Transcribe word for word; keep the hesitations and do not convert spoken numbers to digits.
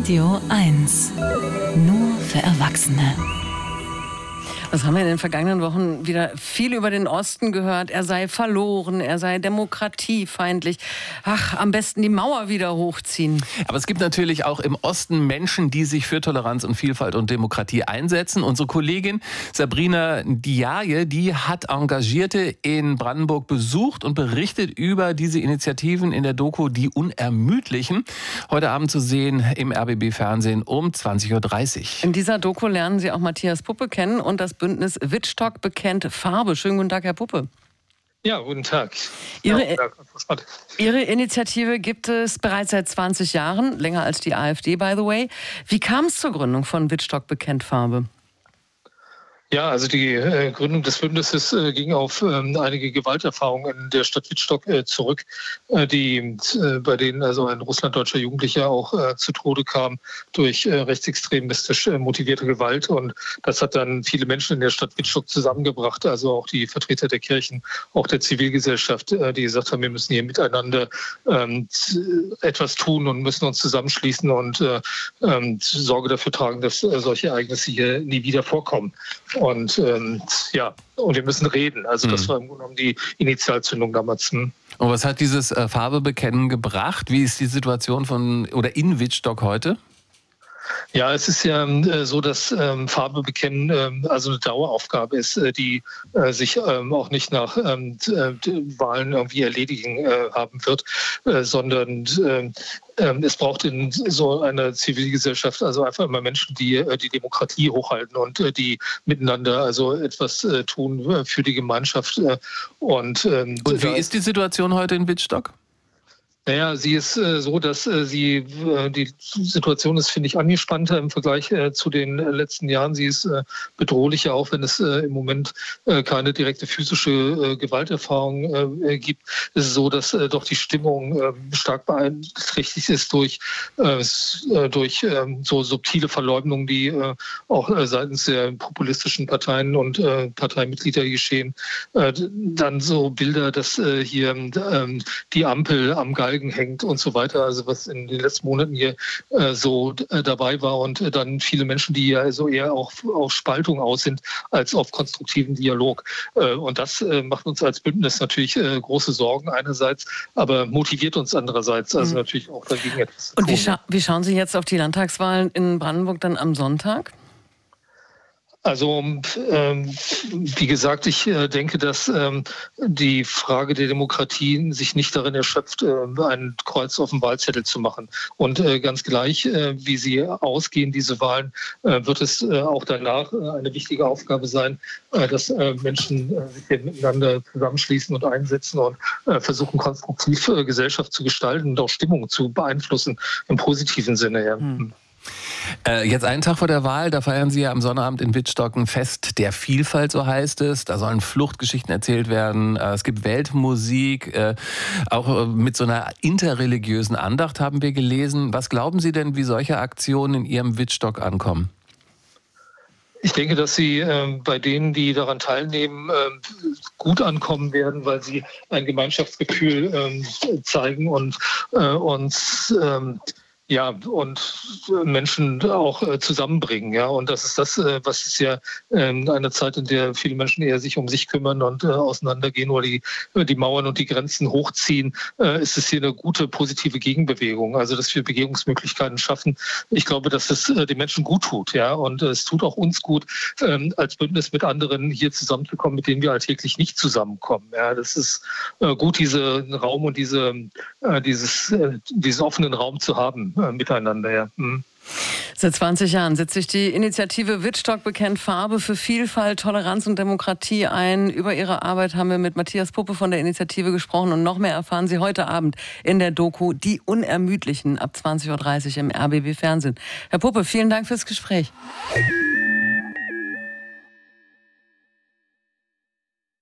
Radio eins. Nur für Erwachsene. Was haben wir in den vergangenen Wochen wieder viel über den Osten gehört? Er sei verloren, er sei demokratiefeindlich. Ach, am besten die Mauer wieder hochziehen. Aber es gibt natürlich auch im Osten Menschen, die sich für Toleranz und Vielfalt und Demokratie einsetzen. Unsere Kollegin Sabrina Diaye, die hat Engagierte in Brandenburg besucht und berichtet über diese Initiativen in der Doku Die Unermüdlichen. Heute Abend zu sehen im R B B-Fernsehen um zwanzig Uhr dreißig. In dieser Doku lernen Sie auch Matthias Puppe kennen und das Bündnis Wittstock bekennt Farbe. Schönen guten Tag, Herr Puppe. Ja, guten Tag. Ihre, ja, guten Tag. Ihre Initiative gibt es bereits seit zwanzig Jahren, länger als die AfD, by the way. Wie kam es zur Gründung von Wittstock bekennt Farbe? Ja, also die äh, Gründung des Bündnisses äh, ging auf ähm, einige Gewalterfahrungen in der Stadt Wittstock äh, zurück, äh, die, äh, bei denen also ein russlanddeutscher Jugendlicher auch äh, zu Tode kam durch äh, rechtsextremistisch äh, motivierte Gewalt. Und das hat dann viele Menschen in der Stadt Wittstock zusammengebracht, also auch die Vertreter der Kirchen, auch der Zivilgesellschaft, äh, die gesagt haben, wir müssen hier miteinander ähm, etwas tun und müssen uns zusammenschließen und äh, äh, Sorge dafür tragen, dass äh, solche Ereignisse hier nie wieder vorkommen. Und ähm, ja, und wir müssen reden. Also das war im Grunde genommen die Initialzündung damals. Hm. Und was hat dieses äh, Farbe bekennen gebracht? Wie ist die Situation von oder in Wittstock heute? Ja, es ist ja äh, so, dass ähm, Farbe bekennen ähm, also eine Daueraufgabe ist, äh, die äh, sich ähm, auch nicht nach ähm, äh, Wahlen irgendwie erledigen äh, haben wird, äh, sondern äh, es braucht in so einer Zivilgesellschaft also einfach immer Menschen, die die Demokratie hochhalten und die miteinander also etwas tun für die Gemeinschaft. Und, und wie ist die Situation heute in Wittstock? Naja, sie ist äh, so, dass äh, sie äh, die Situation ist, finde ich, angespannter im Vergleich äh, zu den äh, letzten Jahren. Sie ist äh, bedrohlicher, auch wenn es äh, im Moment äh, keine direkte physische äh, Gewalterfahrung äh, gibt. Es ist so, dass äh, doch die Stimmung äh, stark beeinträchtigt ist durch äh, durch äh, so subtile Verleumdungen, die äh, auch äh, seitens der populistischen Parteien und äh, Parteimitglieder geschehen. Äh, dann so Bilder, dass äh, hier äh, die Ampel am Galgen hängt und so weiter, also was in den letzten Monaten hier äh, so äh, dabei war und äh, dann viele Menschen, die ja also eher auch auf Spaltung aus sind, als auf konstruktiven Dialog. Äh, und das äh, macht uns als Bündnis natürlich äh, große Sorgen einerseits, aber motiviert uns andererseits, also mhm. natürlich auch dagegen etwas zu tun. Und wie, scha- wie schauen Sie jetzt auf die Landtagswahlen in Brandenburg dann am Sonntag? Also ähm, wie gesagt, ich äh, denke, dass ähm, die Frage der Demokratie sich nicht darin erschöpft, äh, ein Kreuz auf dem Wahlzettel zu machen. Und äh, ganz gleich, äh, wie sie ausgehen, diese Wahlen, äh, wird es äh, auch danach äh, eine wichtige Aufgabe sein, äh, dass äh, Menschen äh, sich hier miteinander zusammenschließen und einsetzen und äh, versuchen, konstruktiv äh, Gesellschaft zu gestalten und auch Stimmung zu beeinflussen im positiven Sinne. Ja. Hm. Äh, jetzt einen Tag vor der Wahl, da feiern Sie ja am Sonnabend in Wittstock ein Fest der Vielfalt, so heißt es. Da sollen Fluchtgeschichten erzählt werden. Äh, es gibt Weltmusik, äh, auch äh, mit so einer interreligiösen Andacht haben wir gelesen. Was glauben Sie denn, wie solche Aktionen in Ihrem Wittstock ankommen? Ich denke, dass sie äh, bei denen, die daran teilnehmen, äh, gut ankommen werden, weil sie ein Gemeinschaftsgefühl äh, zeigen und äh, uns äh, Ja, und Menschen auch äh, zusammenbringen, ja. Und das ist das, äh, was ist ja äh, in einer Zeit, in der viele Menschen eher sich um sich kümmern und äh, auseinandergehen oder die, die Mauern und die Grenzen hochziehen, äh, ist es hier eine gute, positive Gegenbewegung. Also, dass wir Begehungsmöglichkeiten schaffen. Ich glaube, dass es äh, den Menschen gut tut, ja. Und äh, es tut auch uns gut, äh, als Bündnis mit anderen hier zusammenzukommen, mit denen wir alltäglich nicht zusammenkommen. Ja, das ist äh, gut, diesen Raum und diese, äh, dieses, äh, diesen offenen Raum zu haben. Miteinander, ja. Mhm. Seit zwanzig Jahren setzt sich die Initiative Wittstock bekennt Farbe für Vielfalt, Toleranz und Demokratie ein. Über ihre Arbeit haben wir mit Matthias Puppe von der Initiative gesprochen und noch mehr erfahren Sie heute Abend in der Doku Die Unermüdlichen ab zwanzig Uhr dreißig im R B B Fernsehen. Herr Puppe, vielen Dank fürs Gespräch.